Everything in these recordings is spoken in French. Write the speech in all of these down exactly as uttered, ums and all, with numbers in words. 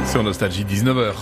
Sur Nostalgie, dix-neuf heures.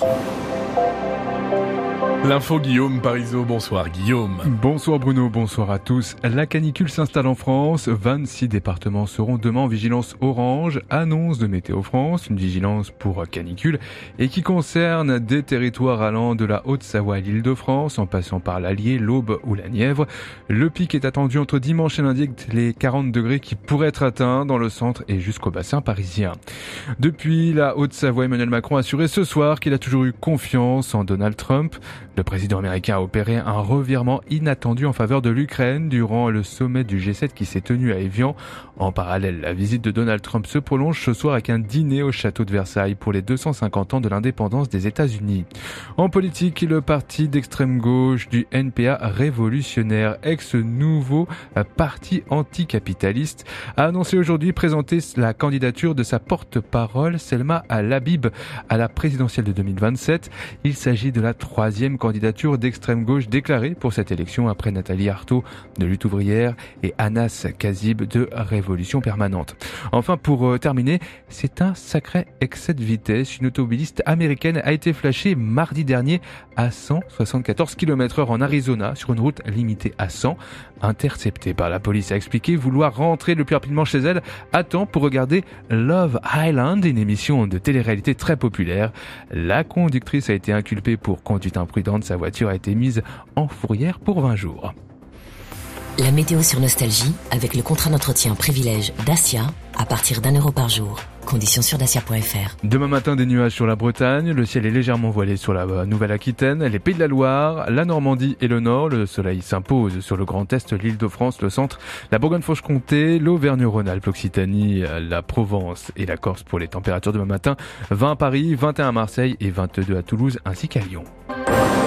L'info Guillaume Parisot, bonsoir Guillaume. Bonsoir Bruno, bonsoir à tous. La canicule s'installe en France, vingt-six départements seront demain en vigilance orange, annonce de Météo France, une vigilance pour canicule et qui concerne des territoires allant de la Haute-Savoie à l'Île-de-France en passant par l'Allier, l'Aube ou la Nièvre. Le pic est attendu entre dimanche et lundi avec les quarante degrés qui pourraient être atteints dans le centre et jusqu'au bassin parisien. Depuis la Haute-Savoie, Emmanuel Macron a assuré ce soir qu'il a toujours eu confiance en Donald Trump. Le président américain a opéré un revirement inattendu en faveur de l'Ukraine durant le sommet du G sept qui s'est tenu à Évian. En parallèle, la visite de Donald Trump se prolonge ce soir avec un dîner au château de Versailles pour les deux cent cinquante ans de l'indépendance des États-Unis. En politique, le parti d'extrême gauche du N P A révolutionnaire, ex-nouveau parti anticapitaliste, a annoncé aujourd'hui présenter la candidature de sa porte-parole, Selma Labib, à la présidentielle de deux mille vingt-sept. Il s'agit de la troisième candidature d'extrême gauche déclarée pour cette élection après Nathalie Arthaud de Lutte ouvrière et Anas Kazib de Révolution permanente. Enfin, pour euh, terminer, c'est un sacré excès de vitesse. Une automobiliste américaine a été flashée mardi dernier à cent soixante-quatorze kilomètres heure en Arizona sur une route limitée à cent. Interceptée par la police, a expliqué vouloir rentrer le plus rapidement chez elle à temps pour regarder Love Island, une émission de télé-réalité très populaire. La conductrice a été inculpée pour conduite imprudente. Sa voiture a été mise en fourrière pour vingt jours. La météo sur Nostalgie avec le contrat d'entretien privilège Dacia à partir d'un euro par jour. Conditions sur dacia point f r. Demain matin, des nuages sur la Bretagne. Le ciel est légèrement voilé sur la Nouvelle-Aquitaine, les Pays de la Loire, la Normandie et le Nord. Le soleil s'impose sur le Grand Est, l'Île-de-France, le Centre, la Bourgogne-Franche-Comté, l'Auvergne-Rhône-Alpes, l'Occitanie, la Provence et la Corse pour les températures demain matin. vingt à Paris, vingt et un à Marseille et vingt-deux à Toulouse ainsi qu'à Lyon.